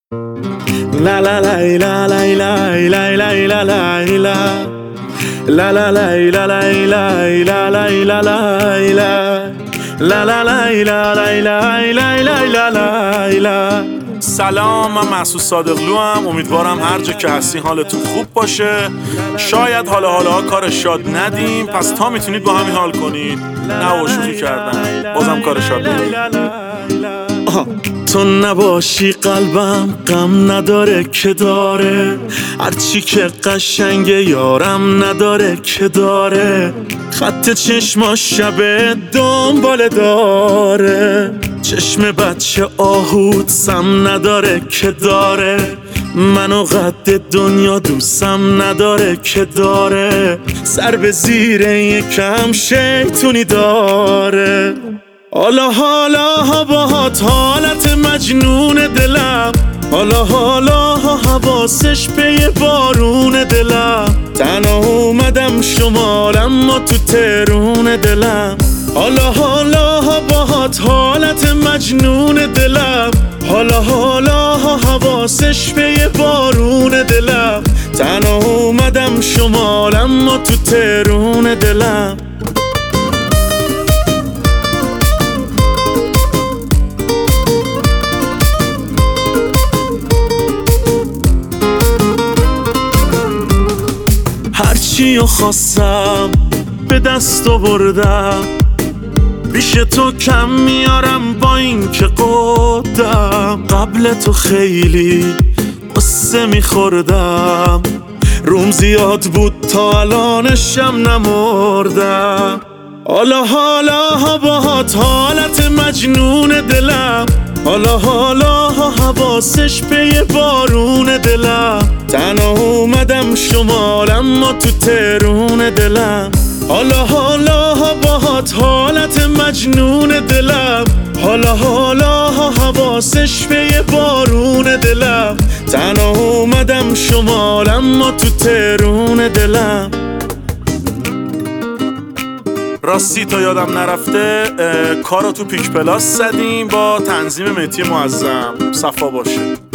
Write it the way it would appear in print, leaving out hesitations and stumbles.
La la la la la la la la la la la La la la la la la la la la la La la la la la la la la la. سلام، من محسود صادقلو ام. امیدوارم هر جا که هستی حالتون خوب باشه. شاید حالا کار شاد ندیم، پس تا میتونید با همین حال کنید. نه شوخی کردم، بازم کار شاد ندیم. تو نباشی قلبم غم نداره که داره، هرچی که قشنگه یارم نداره که داره. خط چشماش شب دنباله داره، چشم بچه آهود سم نداره که داره. منو قد دنیا دوستم نداره که داره، سر به زیر یکم شیطونی داره. حالا باهات حالت مجنون دلم، حالا حواسش به یه بارون دلم. تنها اومدم شمال اما تو ترون دلم. حالا باهات حالت مجنون دلم، حالا حواسش به یه بارون دلم. تنها اومدم شمال اما تو ترون دلم. هرچی خواستم به دست آوردم، پیش تو کم میارم با این که قدم. قبل تو خیلی قصه میخوردم، روم زیاد بود تا الانشم نمردم. حالا باهات حالت مجنون دلم، حالا حواسش به یه بارون دلم. تنها اومدم شمال اما تو ترون دلم. حالا باهات حالت مجنون دلم، حالا حواسش به یه بارون دلم. تنها اومدم شمال اما تو ترون دلم. راستی تا یادم نرفته، کارو تو پیک پلاس زدیم با تنظیم مهدی معظم. صفا باشه.